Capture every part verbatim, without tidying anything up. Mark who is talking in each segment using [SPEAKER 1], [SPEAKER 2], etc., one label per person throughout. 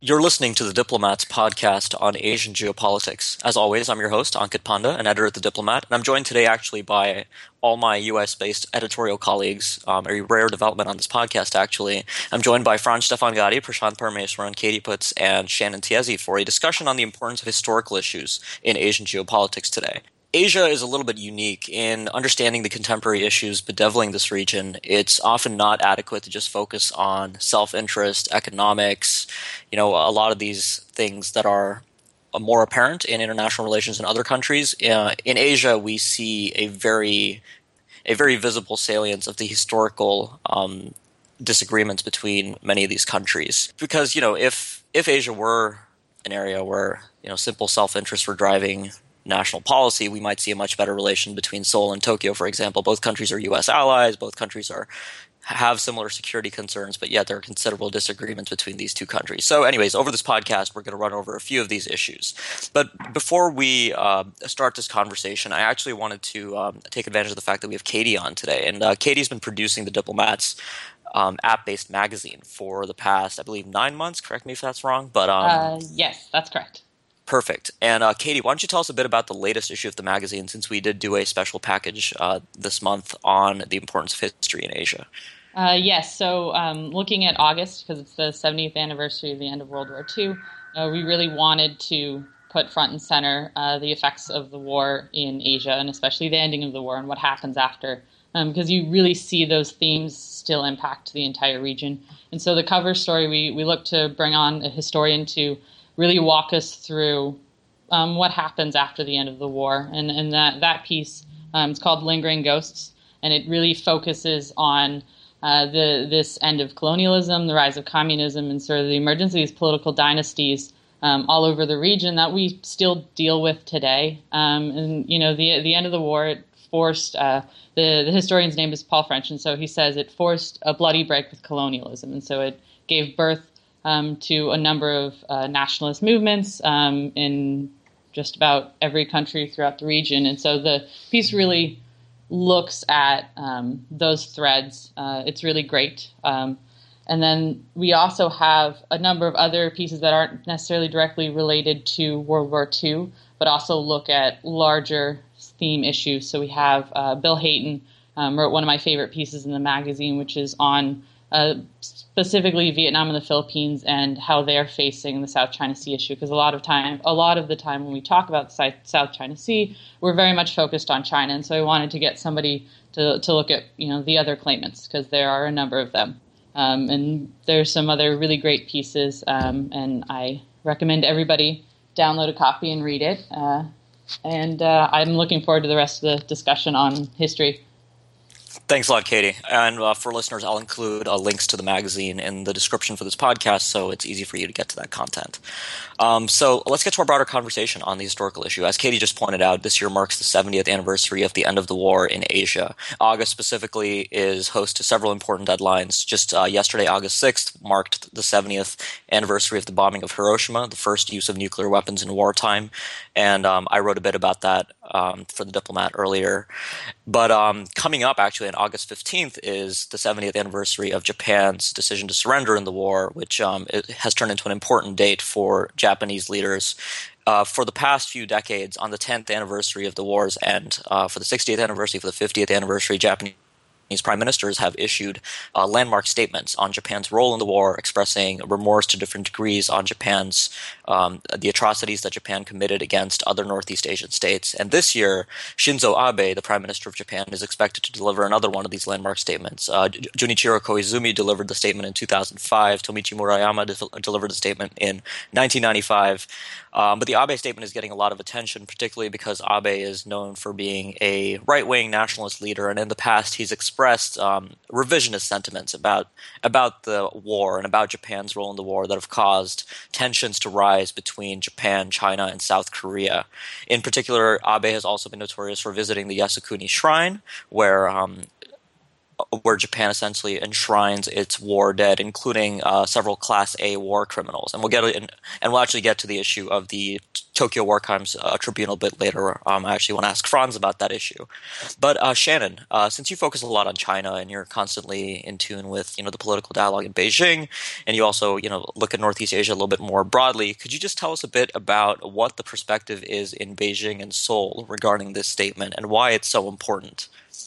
[SPEAKER 1] You're listening to the Diplomats podcast on Asian geopolitics. As always, I'm your host, Ankit Panda, an editor at the Diplomat, and I'm joined today actually by all my U S-based editorial colleagues, um, a rare development on this podcast actually. I'm joined by Franz Stefan Gatti, Prashant Parameswaran, Katie Putz, and Shannon Tiezi for a discussion on the importance of historical issues in Asian geopolitics today. Asia is a little bit unique in understanding the contemporary issues bedeviling this region. It's often not adequate to just focus on self-interest, economics, you know, a lot of these things that are more apparent in international relations in other countries. Uh, in Asia, we see a very, a very visible salience of the historical um, disagreements between many of these countries. Because, you know, if if Asia were an area where, you know, simple self-interest were driving national policy, we might see a much better relation between Seoul and Tokyo, for example. Both countries are U S allies. Both countries are have similar security concerns, but yet there are considerable disagreements between these two countries. So anyways, over this podcast, we're going to run over a few of these issues. But before we uh, start this conversation, I actually wanted to um, take advantage of the fact that we have Katie on today. And uh, Katie's been producing the Diplomats um, app-based magazine for the past, I believe, nine months. Correct me if that's wrong. But um,
[SPEAKER 2] Uh, yes, that's correct.
[SPEAKER 1] Perfect. And uh, Katie, why don't you tell us a bit about the latest issue of the magazine, since we did do a special package uh, this month on the importance of history in Asia?
[SPEAKER 2] Uh, yes, so um, looking at August, because it's the seventieth anniversary of the end of World War Two, uh, we really wanted to put front and center uh, the effects of the war in Asia, and especially the ending of the war and what happens after, um, because you really see those themes still impact the entire region. And so the cover story, we, we looked to bring on a historian to really walk us through um, what happens after the end of the war. And, and that, that piece, um, it's called Lingering Ghosts, and it really focuses on uh, the this end of colonialism, the rise of communism, and sort of the emergence of these political dynasties um, all over the region that we still deal with today. Um, and, you know, the the end of the war, it forced, uh, the, the historian's name is Paul French, and so he says it forced a bloody break with colonialism. And so it gave birth Um, to a number of uh, nationalist movements um, in just about every country throughout the region. And so the piece really looks at um, those threads. Uh, it's really great. Um, and then we also have a number of other pieces that aren't necessarily directly related to World War Two, but also look at larger theme issues. So we have uh, Bill Hayton um, wrote one of my favorite pieces in the magazine, which is on Uh, specifically Vietnam and the Philippines and how they're facing the South China Sea issue. Because a lot of time, a lot of the time when we talk about the South China Sea, we're very much focused on China. And so I wanted to get somebody to to look at, you know, the other claimants, because there are a number of them. Um, and there's some other really great pieces. Um, and I recommend everybody download a copy and read it. Uh, and uh, I'm looking forward to the rest of the discussion on history.
[SPEAKER 1] Thanks a lot, Katie. And uh, for listeners, I'll include uh, links to the magazine in the description for this podcast, so it's easy for you to get to that content. Um, so let's get to our broader conversation on the historical issue. As Katie just pointed out, this year marks the seventieth anniversary of the end of the war in Asia. August specifically is host to several important deadlines. Just uh, yesterday, August sixth, marked the seventieth anniversary of the bombing of Hiroshima, the first use of nuclear weapons in wartime. And um, I wrote a bit about that um, for the Diplomat earlier. But um, coming up, actually, on August fifteenth is the seventieth anniversary of Japan's decision to surrender in the war, which um, it has turned into an important date for Japanese leaders. Uh, for the past few decades, on the tenth anniversary of the war's end, uh, for the sixtieth anniversary, for the fiftieth anniversary, Japanese prime ministers have issued uh, landmark statements on Japan's role in the war, expressing remorse to different degrees on Japan's um, the atrocities that Japan committed against other Northeast Asian states. And this year, Shinzo Abe, the prime minister of Japan, is expected to deliver another one of these landmark statements. Uh, Junichiro Koizumi delivered the statement in two thousand five. Tomichi Murayama de- delivered the statement in nineteen ninety-five. Um, but the Abe statement is getting a lot of attention, particularly because Abe is known for being a right-wing nationalist leader, and in the past he's expressed um, revisionist sentiments about about the war and about Japan's role in the war that have caused tensions to rise between Japan, China, and South Korea. In particular, Abe has also been notorious for visiting the Yasukuni Shrine, where um, where Japan essentially enshrines its war dead, including uh, several Class A war criminals. And we'll get and, and we'll actually get to the issue of the Tokyo War Crimes uh, Tribunal a bit later. Um, I actually want to ask Franz about that issue. But uh, Shannon, uh, since you focus a lot on China and you're constantly in tune with you know the political dialogue in Beijing, and you also you know look at Northeast Asia a little bit more broadly, could you just tell us a bit about what the perspective is in Beijing and Seoul regarding this statement and why it's so important?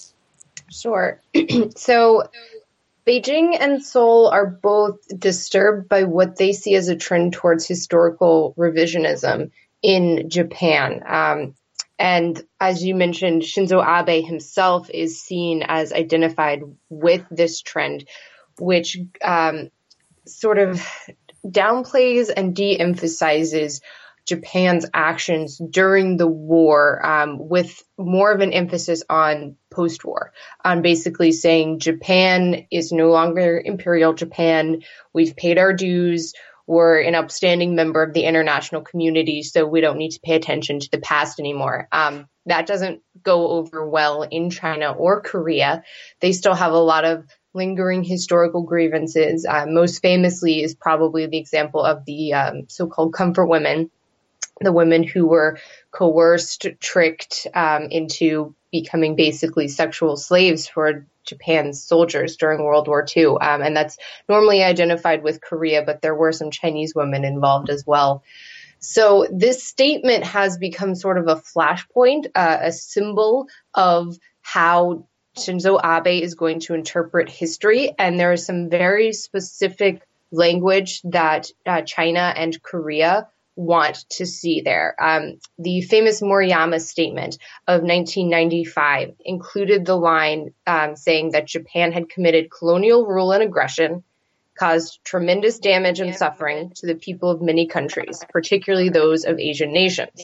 [SPEAKER 3] Sure. So Beijing and Seoul are both disturbed by what they see as a trend towards historical revisionism in Japan. Um, and as you mentioned, Shinzo Abe himself is seen as identified with this trend, which um, sort of downplays and de-emphasizes Japan's actions during the war, um, with more of an emphasis on post-war, on basically saying Japan is no longer Imperial Japan. We've paid our dues. We're an upstanding member of the international community, so we don't need to pay attention to the past anymore. Um, that doesn't go over well in China or Korea. They still have a lot of lingering historical grievances. Uh, most famously is probably the example of the um, so-called comfort women, the women who were coerced, tricked um, into becoming basically sexual slaves for Japan's soldiers during World War Two. Um, and that's normally identified with Korea, but there were some Chinese women involved as well. So this statement has become sort of a flashpoint, uh, a symbol of how Shinzo Abe is going to interpret history. And there is some very specific language that uh, China and Korea want to see there. Um, the famous Moriyama statement of nineteen ninety-five included the line um, saying that Japan had committed colonial rule and aggression, caused tremendous damage and suffering to the people of many countries, particularly those of Asian nations.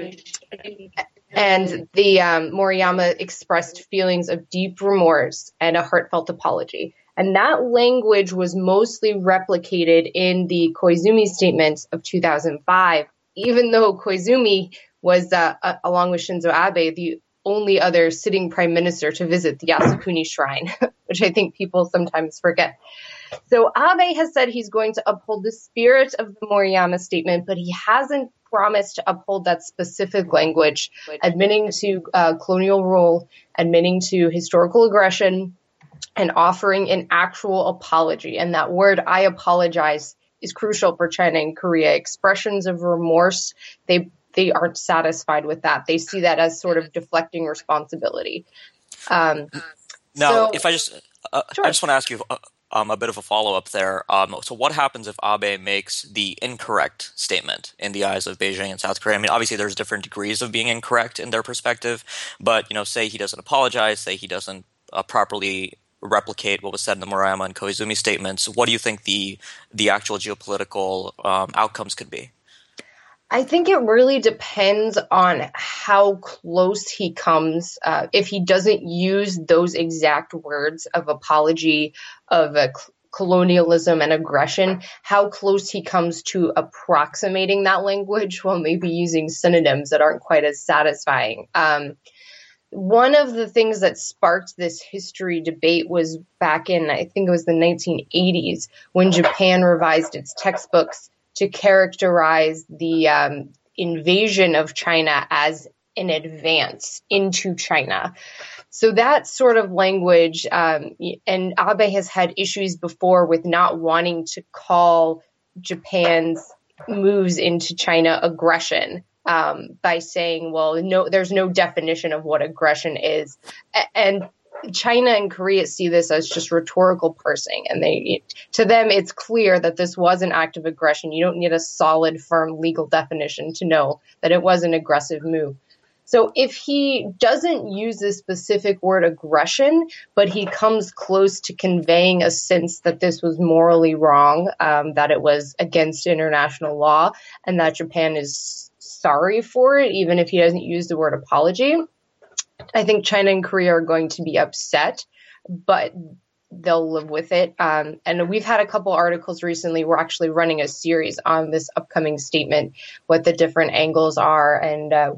[SPEAKER 3] And the um, Moriyama expressed feelings of deep remorse and a heartfelt apology. And that language was mostly replicated in the Koizumi statements of two thousand five, even though Koizumi was, uh, uh, along with Shinzo Abe, the only other sitting prime minister to visit the Yasukuni Shrine, which I think people sometimes forget. So Abe has said he's going to uphold the spirit of the Moriyama statement, but he hasn't promised to uphold that specific language, admitting to uh, colonial rule, admitting to historical aggression, and offering an actual apology. And that word, I apologize, is crucial for China and Korea. Expressions of remorse, they they aren't satisfied with that. They see that as sort of deflecting responsibility. Um,
[SPEAKER 1] now,
[SPEAKER 3] so,
[SPEAKER 1] if I just, uh,
[SPEAKER 3] sure.
[SPEAKER 1] I just want to ask you uh, um, a bit of a follow-up there. Um, so what happens if Abe makes the incorrect statement in the eyes of Beijing and South Korea? I mean, obviously there's different degrees of being incorrect in their perspective, but, you know, say he doesn't apologize, say he doesn't uh, properly replicate what was said in the Moriyama and Koizumi statements. What do you think the the actual geopolitical um, outcomes could be?
[SPEAKER 3] I think it really depends on how close he comes. Uh, if he doesn't use those exact words of apology, of a cl- colonialism and aggression, how close he comes to approximating that language while maybe using synonyms that aren't quite as satisfying. Um, One of the things that sparked this history debate was back in, I think it was the nineteen eighties, when Japan revised its textbooks to characterize the um, invasion of China as an advance into China. So that sort of language, um, and Abe has had issues before with not wanting to call Japan's moves into China aggression. Um, by saying, well, no, there's no definition of what aggression is. A- and China and Korea see this as just rhetorical parsing. And they, to them, it's clear that this was an act of aggression. You don't need a solid, firm legal definition to know that it was an aggressive move. So if he doesn't use the specific word aggression, but he comes close to conveying a sense that this was morally wrong, um, that it was against international law, and that Japan is sorry for it, even if he doesn't use the word apology, I think China and Korea are going to be upset, but they'll live with it. Um, and we've had a couple articles recently. We're actually running a series on this upcoming statement, what the different angles are. And uh,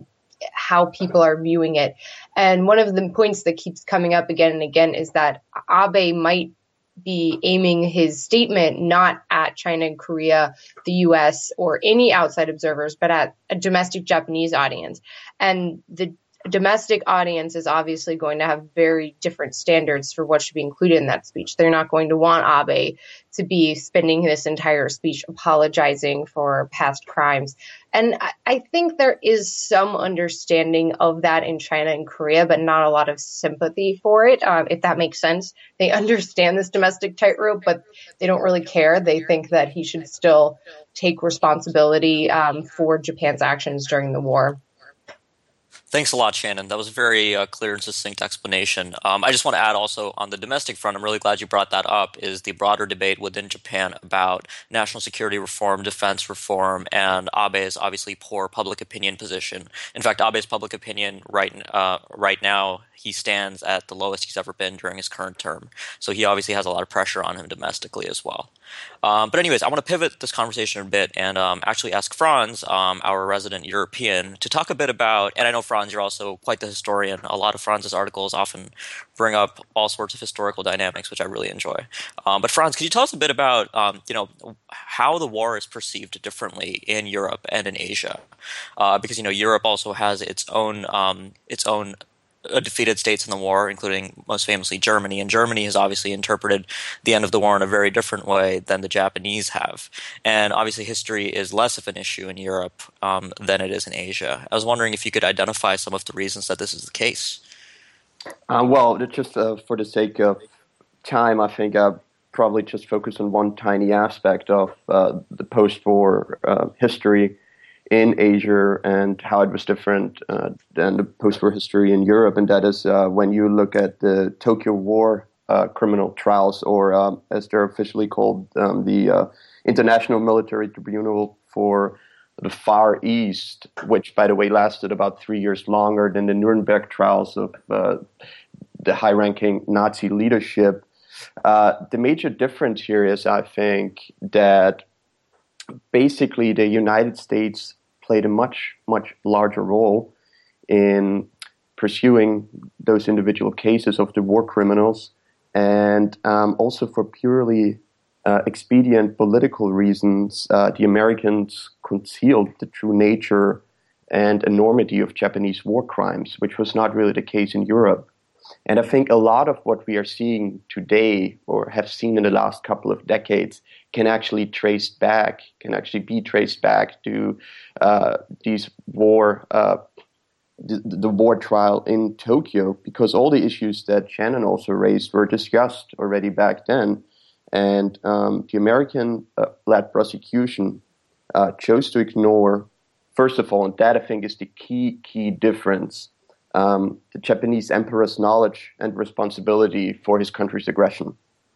[SPEAKER 3] how people are viewing it. And one of the points that keeps coming up again and again is that Abe might be aiming his statement not at China and Korea, the U S, or any outside observers, but at a domestic Japanese audience. And the domestic audience is obviously going to have very different standards for what should be included in that speech. They're not going to want Abe to be spending this entire speech apologizing for past crimes. And I, I think there is some understanding of that in China and Korea, but not a lot of sympathy for it, um, if that makes sense. They understand this domestic tightrope, but they don't really care. They think that he should still take responsibility um, for Japan's actions during the war.
[SPEAKER 1] Thanks a lot, Shannon. That was a very uh, clear and succinct explanation. Um, I just want to add also on the domestic front, I'm really glad you brought that up, is the broader debate within Japan about national security reform, defense reform, and Abe's obviously poor public opinion position. In fact, Abe's public opinion right uh, right now, he stands at the lowest he's ever been during his current term. So he obviously has a lot of pressure on him domestically as well. Um, but anyways, I want to pivot this conversation a bit and um, actually ask Franz, um, our resident European, to talk a bit about, and I know Franz, you're also quite the historian. A lot of Franz's articles often bring up all sorts of historical dynamics, which I really enjoy. Um, but Franz, could you tell us a bit about, um, you know, how the war is perceived differently in Europe and in Asia? Uh, because, you know, Europe also has its own, um, its own Uh, defeated states in the war, including most famously Germany. And Germany has obviously interpreted the end of the war in a very different way than the Japanese have. And obviously history is less of an issue in Europe um, than it is in Asia. I was wondering if you could identify some of the reasons that this is the case.
[SPEAKER 4] Uh, well, just uh, for the sake of time, I think I'll probably just focus on one tiny aspect of uh, the post-war uh, history in Asia and how it was different uh, than the post-war history in Europe, and that is uh, when you look at the Tokyo War uh, criminal trials, or um, as they're officially called, um, the uh, International Military Tribunal for the Far East, which, by the way, lasted about three years longer than the Nuremberg trials of uh, the high-ranking Nazi leadership. Uh, the major difference here is, I think, that basically the United States played a much, much larger role in pursuing those individual cases of the war criminals, and um, also for purely uh, expedient political reasons, uh, the Americans concealed the true nature and enormity of Japanese war crimes, which was not really the case in Europe. And I think a lot of what we are seeing today, or have seen in the last couple of decades, can actually trace back, can actually be traced back to uh, these war, uh, the, the war trial in Tokyo, because all the issues that Shannon also raised were discussed already back then. And um, the American-led uh, prosecution uh, chose to ignore, first of all, and that I think is the key, key difference, Um, the Japanese emperor's knowledge and responsibility for his country's aggression,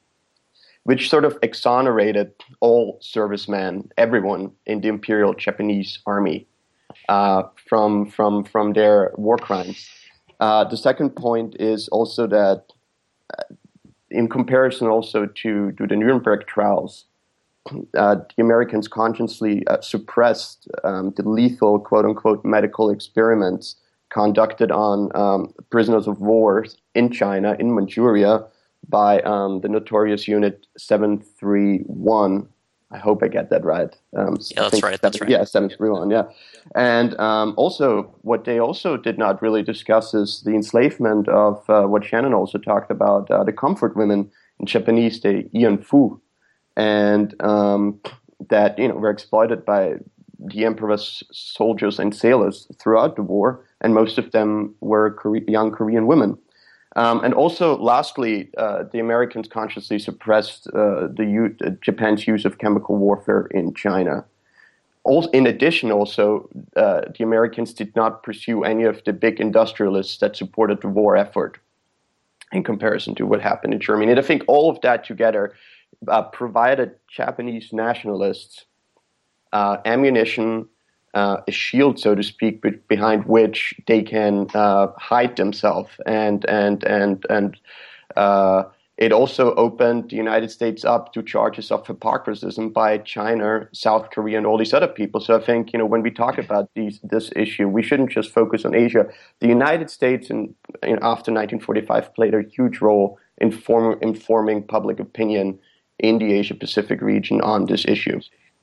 [SPEAKER 4] which sort of exonerated all servicemen, everyone in the Imperial Japanese Army, uh, from from from their war crimes. Uh, the second point is also that, uh, in comparison also to, to the Nuremberg trials, uh, the Americans consciously uh, suppressed um, the lethal, quote-unquote, medical experiments conducted on um, prisoners of war in China, in Manchuria, by um, the notorious Unit seven three one. I hope I get that right. Um,
[SPEAKER 1] yeah, that's right. That's right.
[SPEAKER 4] Yeah, seven three one, yeah. And um, also, what they also did not really discuss is the enslavement of uh, what Shannon also talked about, uh, the comfort women, in Japanese, the ianfu, and um, that, you know, were exploited by the emperor's soldiers and sailors throughout the war, and most of them were Kore- young Korean women. Um, and also, lastly, uh, the Americans consciously suppressed uh, the u- uh, Japan's use of chemical warfare in China. Also, in addition, also, uh, the Americans did not pursue any of the big industrialists that supported the war effort in comparison to what happened in Germany. And I think all of that together uh, provided Japanese nationalists Uh, ammunition, uh, a shield, so to speak, be- behind which they can uh, hide themselves and and and and uh, it also opened the United States up to charges of hypocrisy by China, South Korea, and all these other people. So I think, you know, when we talk about these, this issue, we shouldn't just focus on Asia. The United States, in, in, after nineteen forty-five, played a huge role in form, informing public opinion in the Asia-Pacific region on this issue.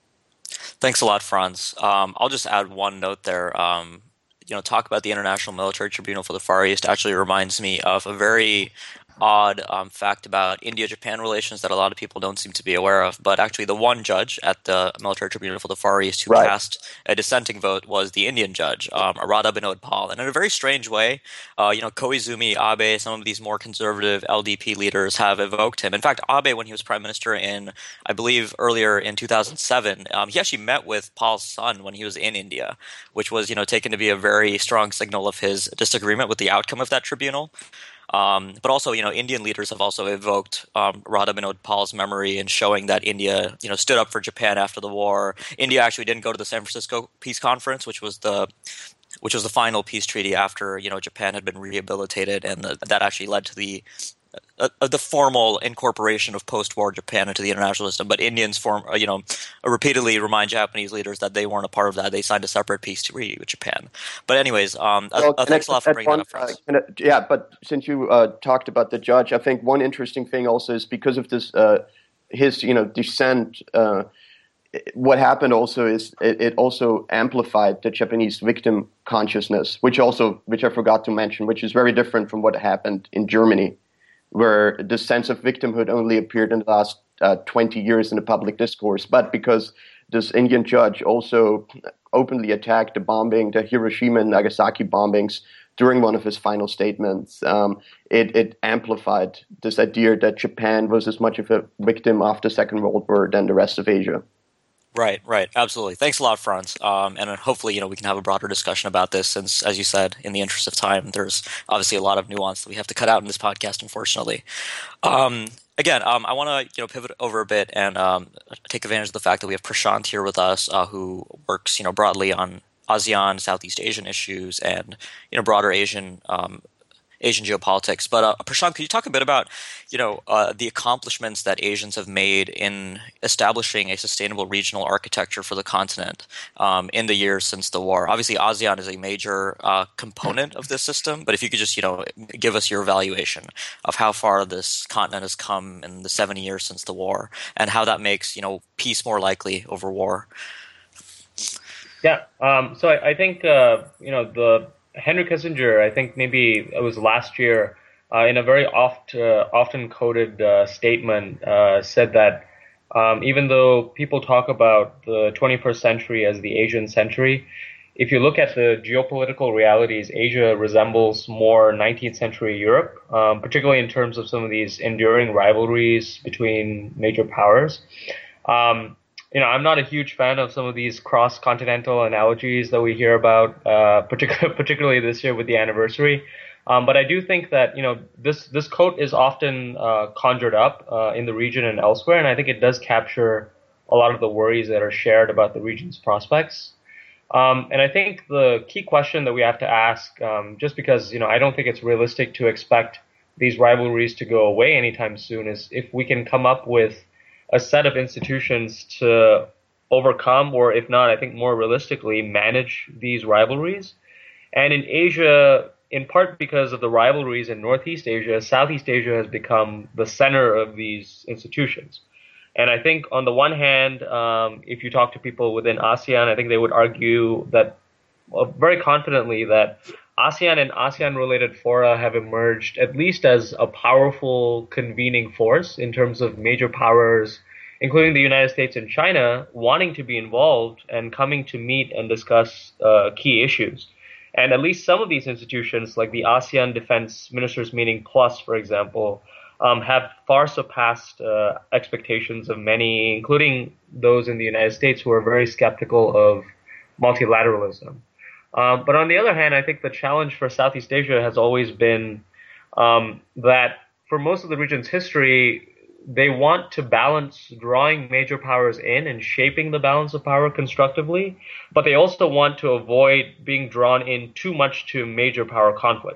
[SPEAKER 1] Thanks a lot, Franz. Um, I'll just add one note there. Um, you know, talk about the International Military Tribunal for the Far East actually reminds me of a very odd um, fact about India-Japan relations that a lot of people don't seem to be aware of. But actually, the one judge at the Military Tribunal for the Far East who
[SPEAKER 4] right.
[SPEAKER 1] cast a dissenting vote was the Indian judge, um, Radha Binod Pal. And in a very strange way, uh, you know, Koizumi, Abe, some of these more conservative L D P leaders have evoked him. In fact, Abe, when he was prime minister in, I believe, earlier in two thousand seven, um, he actually met with Pal's son when he was in India, which was, you know, taken to be a very strong signal of his disagreement with the outcome of that tribunal. Um, but also, you know, Indian leaders have also evoked um, Radha Binod Pal's memory in showing that India, you know, stood up for Japan after the war. India actually didn't go to the San Francisco Peace Conference, which was the which was the final peace treaty after, you know, Japan had been rehabilitated, and the, that actually led to the uh, the formal incorporation of post-war Japan into the international system. But Indians, form, uh, you know, repeatedly remind Japanese leaders that they weren't a part of that. They signed a separate peace treaty with Japan. But anyways, um, well, uh, thanks a lot for bringing
[SPEAKER 4] one,
[SPEAKER 1] that up, Franz.
[SPEAKER 4] Uh, I, yeah, but since you uh, talked about the judge, I think one interesting thing also is because of this, uh, his, you know, dissent. Uh, what happened also is it, it also amplified the Japanese victim consciousness, which also, which I forgot to mention, which is very different from what happened in Germany, where the sense of victimhood only appeared in the last uh, twenty years in the public discourse. But because this Indian judge also openly attacked the bombing, the Hiroshima and Nagasaki bombings during one of his final statements, um, it, it amplified this idea that Japan was as much of a victim after the Second World War than the rest of Asia.
[SPEAKER 1] Right, right, absolutely. Thanks a lot, Franz. Um, and hopefully, you know, we can have a broader discussion about this. Since, as you said, in the interest of time, there's obviously a lot of nuance that we have to cut out in this podcast, unfortunately. Um, again, um, I want to, you know, pivot over a bit and um, take advantage of the fact that we have Prashant here with us, uh, who works, you know, broadly on ASEAN, Southeast Asian issues, and you know, broader Asian. Um, Asian geopolitics. But uh, Prashant, could you talk a bit about, you know, uh, the accomplishments that Asians have made in establishing a sustainable regional architecture for the continent um, in the years since the war? Obviously, ASEAN is a major uh, component of this system, but if you could just, you know, give us your evaluation of how far this continent has come in the seventy years since the war, and how that makes, you know, peace more likely over war.
[SPEAKER 5] Yeah. Um, so I, I think, uh, you know, the Henry Kissinger, I think maybe it was last year, uh, in a very oft, uh, often quoted uh, statement, uh, said that um, even though people talk about the twenty-first century as the Asian century, if you look at the geopolitical realities, Asia resembles more nineteenth century Europe, um, particularly in terms of some of these enduring rivalries between major powers. Um, You know, I'm not a huge fan of some of these cross-continental analogies that we hear about, uh, particularly particularly this year with the anniversary. Um, but I do think that, you know, this this quote is often uh, conjured up uh, in the region and elsewhere, and I think it does capture a lot of the worries that are shared about the region's prospects. Um, and I think the key question that we have to ask, um, just because, you know, I don't think it's realistic to expect these rivalries to go away anytime soon, is if we can come up with a set of institutions to overcome, or if not, I think more realistically, manage these rivalries. And in Asia, in part because of the rivalries in Northeast Asia, Southeast Asia has become the center of these institutions. And I think on the one hand, um, if you talk to people within ASEAN, I think they would argue that well, very confidently that ASEAN and ASEAN-related fora have emerged at least as a powerful convening force in terms of major powers, including the United States and China, wanting to be involved and coming to meet and discuss uh, key issues. And at least some of these institutions, like the ASEAN Defense Ministers Meeting Plus, for example, um, have far surpassed uh, expectations of many, including those in the United States who are very skeptical of multilateralism. Um, but on the other hand, I think the challenge for Southeast Asia has always been um, that for most of the region's history, they want to balance drawing major powers in and shaping the balance of power constructively, but they also want to avoid being drawn in too much to major power conflict.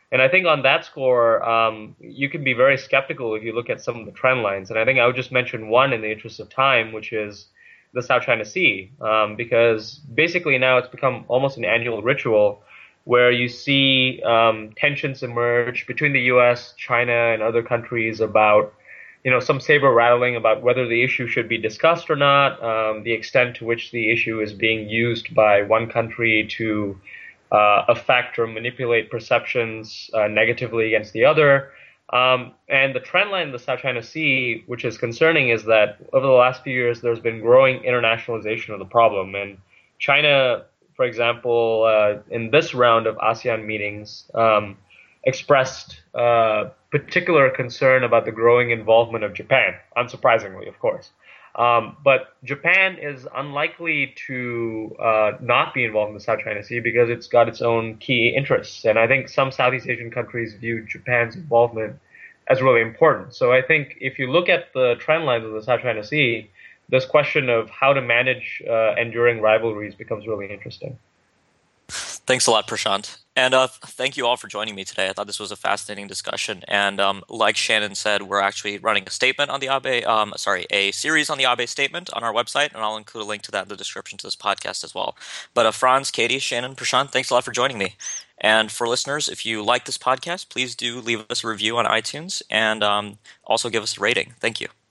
[SPEAKER 5] And I think on that score, um, you can be very skeptical if you look at some of the trend lines. And I think I would just mention one in the interest of time, which is the South China Sea, um, because basically now it's become almost an annual ritual where you see um, tensions emerge between the U S, China, and other countries about, you know, some saber rattling about whether the issue should be discussed or not, um, the extent to which the issue is being used by one country to uh, affect or manipulate perceptions uh, negatively against the other. Um, and the trend line in the South China Sea, which is concerning, is that over the last few years, there's been growing internationalization of the problem. And China, for example, uh, in this round of ASEAN meetings, um, expressed uh, particular concern about the growing involvement of Japan, unsurprisingly, of course. Um, but Japan is unlikely to uh, not be involved in the South China Sea because it's got its own key interests. And I think some Southeast Asian countries view Japan's involvement as really important. So I think if you look at the trend lines of the South China Sea, this question of how to manage uh, enduring rivalries becomes really interesting.
[SPEAKER 1] Thanks a lot, Prashant. And uh, thank you all for joining me today. I thought this was a fascinating discussion. And um, like Shannon said, we're actually running a statement on the Abe, um, sorry, a series on the Abe statement on our website, and I'll include a link to that in the description to this podcast as well. But uh, Franz, Katie, Shannon, Prashant, thanks a lot for joining me. And for listeners, if you like this podcast, please do leave us a review on iTunes and um, also give us a rating. Thank you.